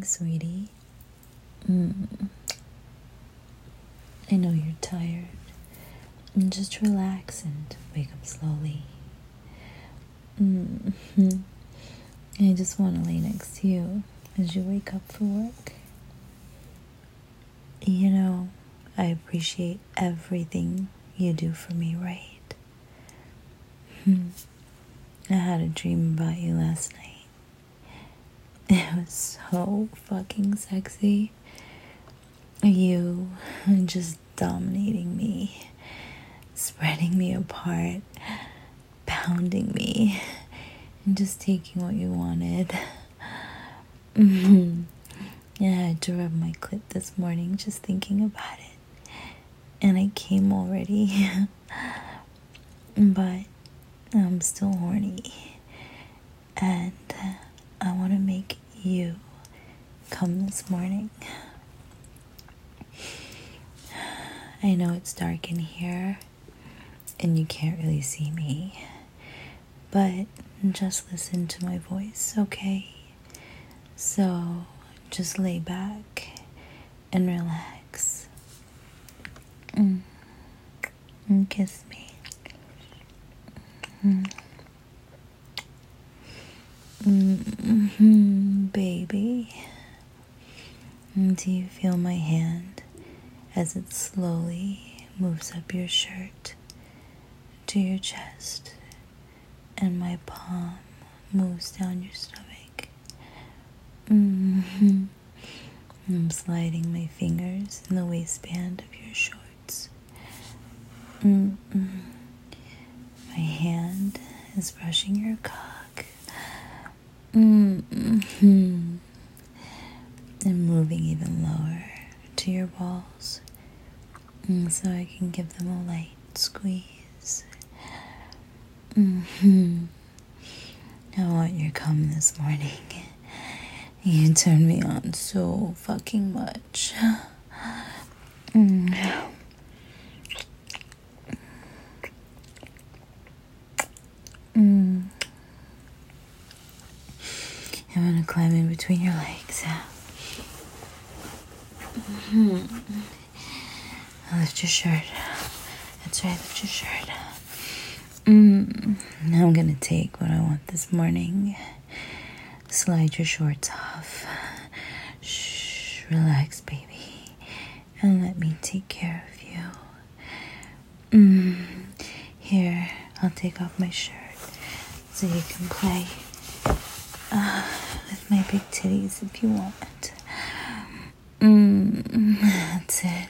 morning, sweetie. I know you're tired. Just relax and wake up slowly. I just want to lay next to you as you wake up for work. You know, I appreciate everything you do for me, right? I had a dream about you last night. It was so fucking sexy. You just dominating me, spreading me apart, pounding me, and just taking what you wanted. I had to rub my clit this morning just thinking about it. And I came already. But I'm still horny. And I want to make you come this morning. I know it's dark in here and you can't really see me, but just listen to my voice, okay? So just lay back and relax and kiss me. Baby, do you feel my hand as it slowly moves up your shirt to your chest and my palm moves down your stomach? I'm sliding my fingers in the waistband of your shorts. My hand is brushing your cock. And moving even lower to your balls so I can give them a light squeeze. I want your cum this morning. You turn me on so fucking much. I'm gonna climb in between your legs. Lift your shirt. That's right, lift your shirt. Now I'm gonna take what I want this morning. Slide your shorts off. Shh, relax, baby. And let me take care of you. Here, I'll take off my shirt so you can play with my big titties if you want. That's it.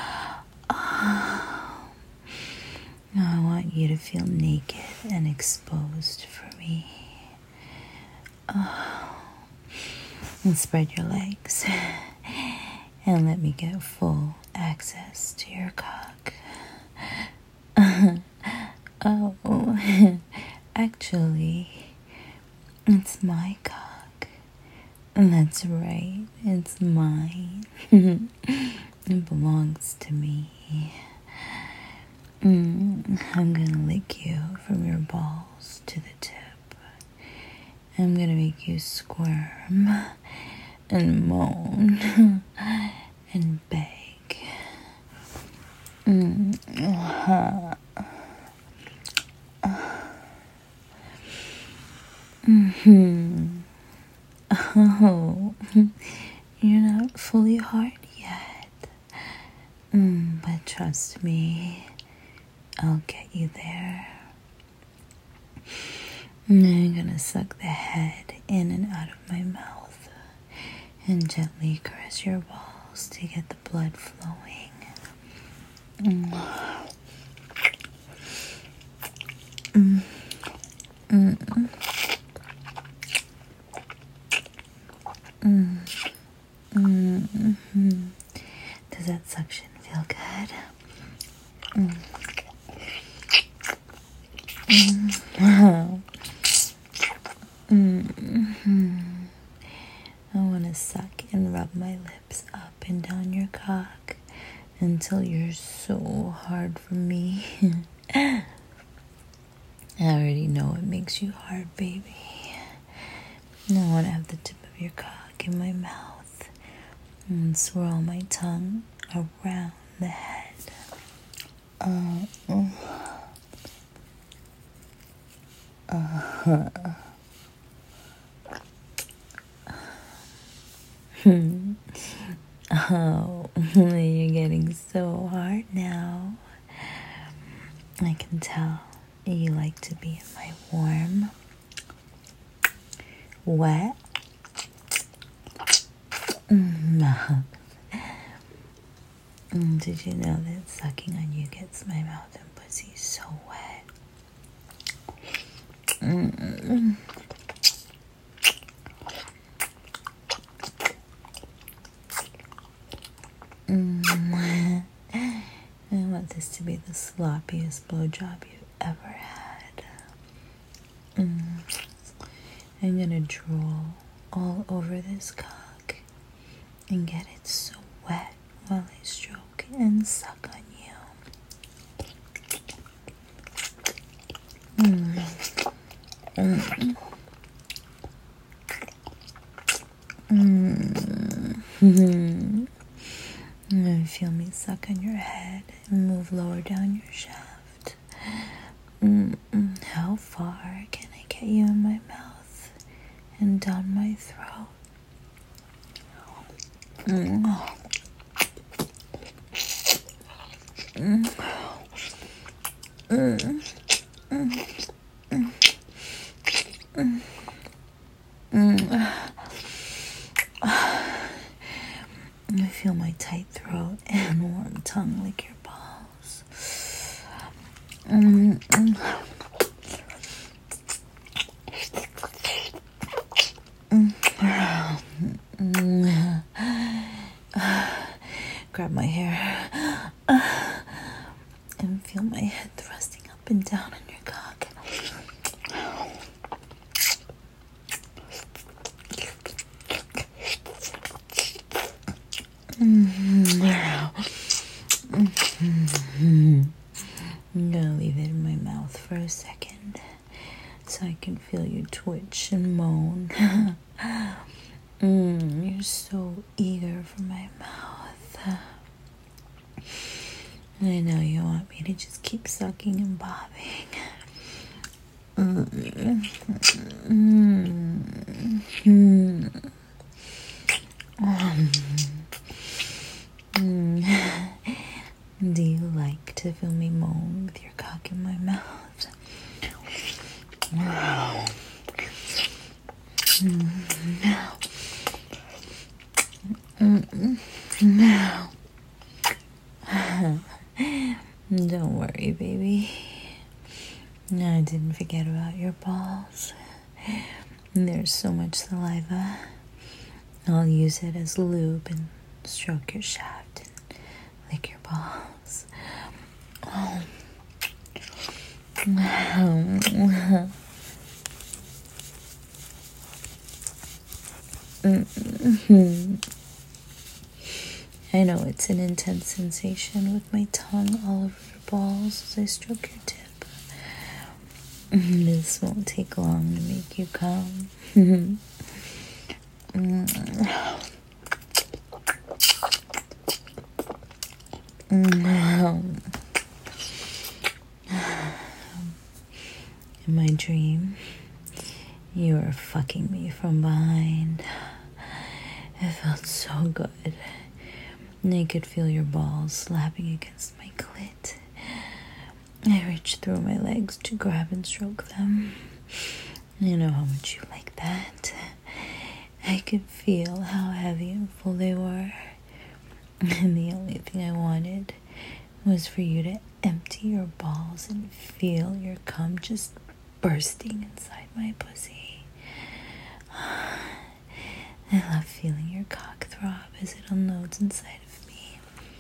Now I want you to feel naked and exposed for me. And spread your legs and let me get full access to your cock. Oh, actually, it's my cock. That's right, it's mine. It belongs to me. I'm gonna lick you from your balls to the tip. I'm gonna make you squirm and moan and beg. Oh, you're not fully hard yet. But trust me, I'll get you there. I'm gonna suck the head in and out of my mouth and gently caress your balls to get the blood flowing. Does that suction feel good? I want to suck and rub my lips up and down your cock until you're so hard for me. I already know it makes you hard, baby. I want to have the tip of your cock in my mouth and swirl my tongue around the head. Oh, you're getting so hard now. I can tell you like to be in my warm, wet mouth. Did you know that sucking on you gets my mouth and pussy so wet? I want this to be the sloppiest blowjob you've ever had. I'm gonna drool all over this cock and get it so wet while I stroke and suck on you. Feel me suck on your head and move lower down your shaft. How far can I get you in my mouth and down my throat? I feel my tight throat and warm tongue lick your balls. Grab my hair and feel my head thrusting up and down on your cock. I'm gonna leave it in my mouth for a second so I can feel you twitch and moan. You're so eager for my mouth. I know you want me to just keep sucking and bobbing. Do you like to feel me moan with your cock in my mouth? Don't worry, baby. I didn't forget about your balls. There's so much saliva. I'll use it as lube and stroke your shaft and lick your balls. I know it's an intense sensation with my tongue all over your balls as I stroke your tip. This won't take long to make you come. In my dream, you were fucking me from behind. It felt so good. I could feel your balls slapping against my clit. I reached through my legs to grab and stroke them. You know how much you like that. I could feel how heavy and full they were. And the only thing I wanted was for you to empty your balls and feel your cum just bursting inside my pussy. I love feeling your cock throb as it unloads inside of me.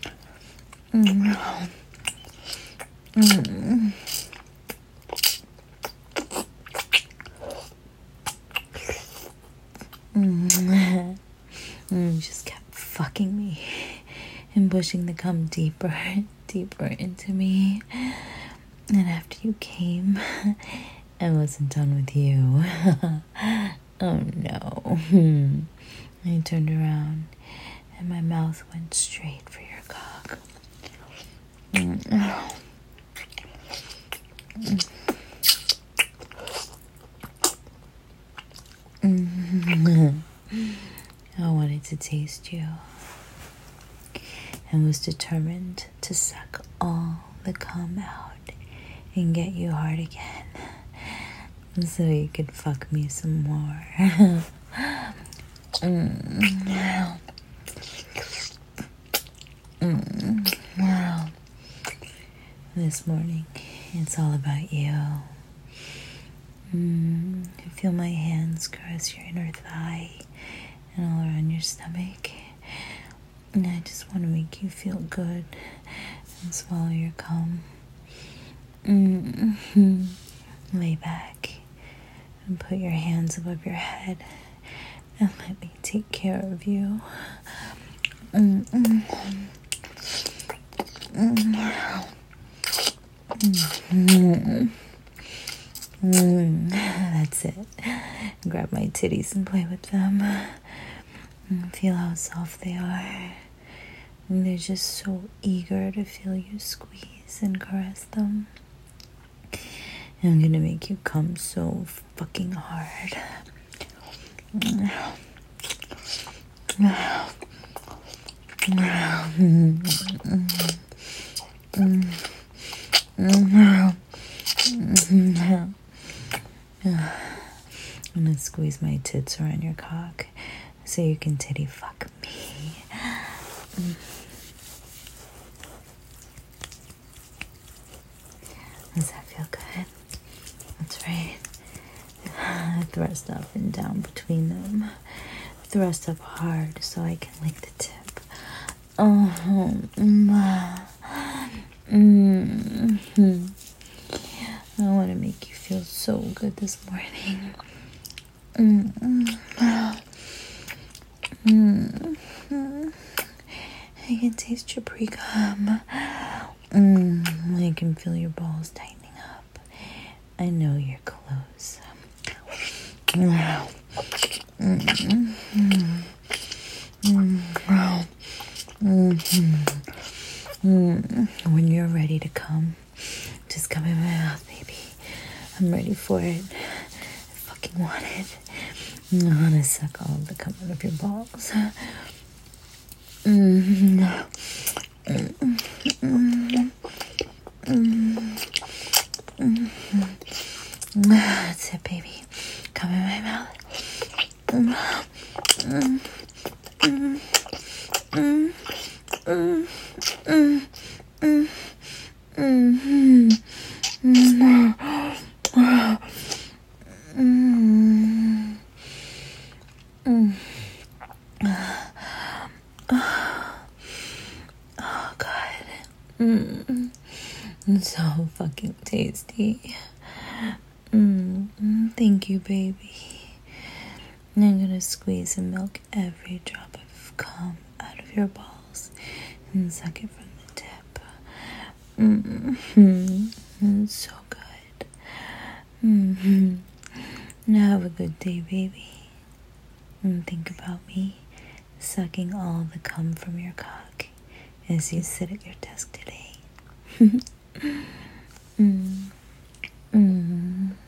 You just kept fucking me and pushing the cum deeper and deeper into me. And after you came, I wasn't done with you. Oh no. I turned around and my mouth went straight for your cock. I wanted to taste you and was determined to suck all the cum out and get you hard again so you could fuck me some more. This morning, it's all about you. I feel my hands caress your inner thigh and all around your stomach. And I just want to make you feel good and swallow your cum. Lay back and put your hands above your head and let me take care of you. That's it. Grab my titties and play with them. Feel how soft they are. And they're just so eager to feel you squeeze and caress them. And I'm gonna make you come so fucking hard. I'm gonna squeeze my tits around your cock so you can titty fuck me. Does that feel good? That's right. Thrust up and down between them. Thrust up hard so I can lick the tip. I want to make you feel so good this morning. I can taste your pre-cum. I can feel your balls tightening up. I know you're close. When you're ready to come, just come in my mouth, baby. I'm ready for it. I fucking want it. I want to suck all the cum out of your balls. That's it, baby. Come in my mouth. Oh, God. So fucking tasty. Thank you, baby. I'm gonna squeeze and milk every drop of cum out of your balls and suck it from the tip. So good. Now have a good day, baby. And think about me sucking all the cum from your cock as you sit at your desk today.